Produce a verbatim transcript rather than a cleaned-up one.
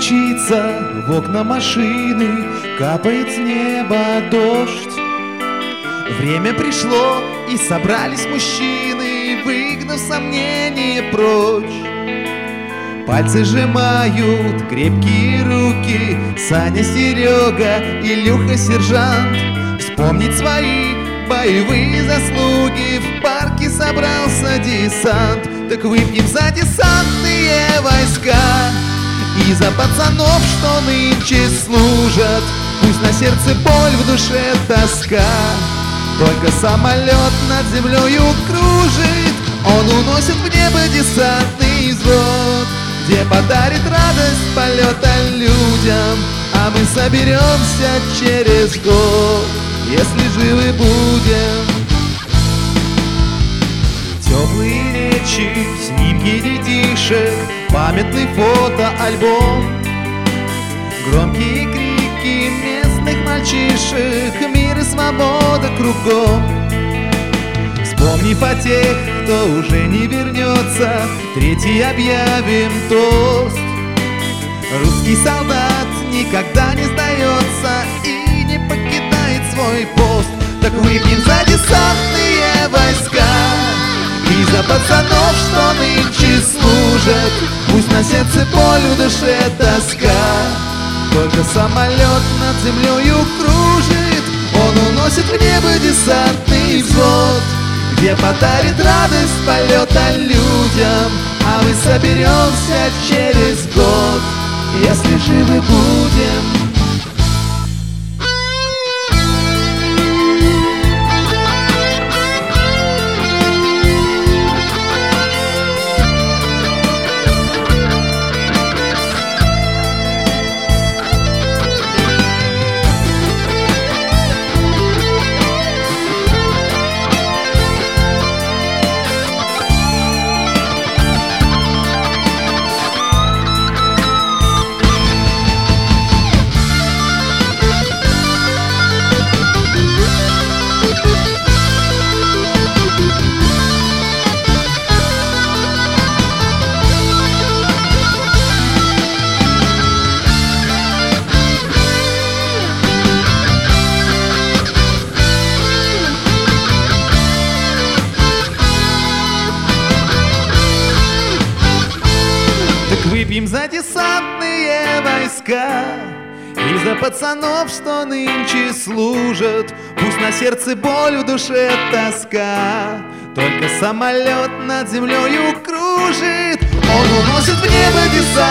стучится в окна машины, капает с неба дождь. Время пришло, и собрались мужчины, выгнав сомнения прочь. Пальцы сжимают крепкие руки Саня, Серега, Илюха, сержант. Вспомнить свои боевые заслуги, в парке собрался десант. Так выпьем за десантные войска и за пацанов, что нынче служат. Пусть на сердце боль, в душе тоска, только самолет над землею кружит. Он уносит в небо десантный взвод, где подарит радость полета людям. А мы соберемся через год, если живы будем. Теплые речи, снимки детишек, памятный фотоальбом, громкие крики местных мальчишек, мир и свобода кругом. Вспомнив о тех, кто уже не вернется, третий объявим тост. Русский солдат никогда не сдается и не покидает свой пост. Так выпьем за десантные войска и за пацанов, что нынче служат. Пусть на сердце боль, в душе тоска, только самолет над землею кружит. Он уносит в небо десантный взвод, где подарит радость полета людям. А мы соберемся через год, если живы будем. Выпьем за десантные войска и за пацанов, что нынче служат. Пусть на сердце боль, в душе тоска, только самолет над землею кружит. Он уносит в небо десант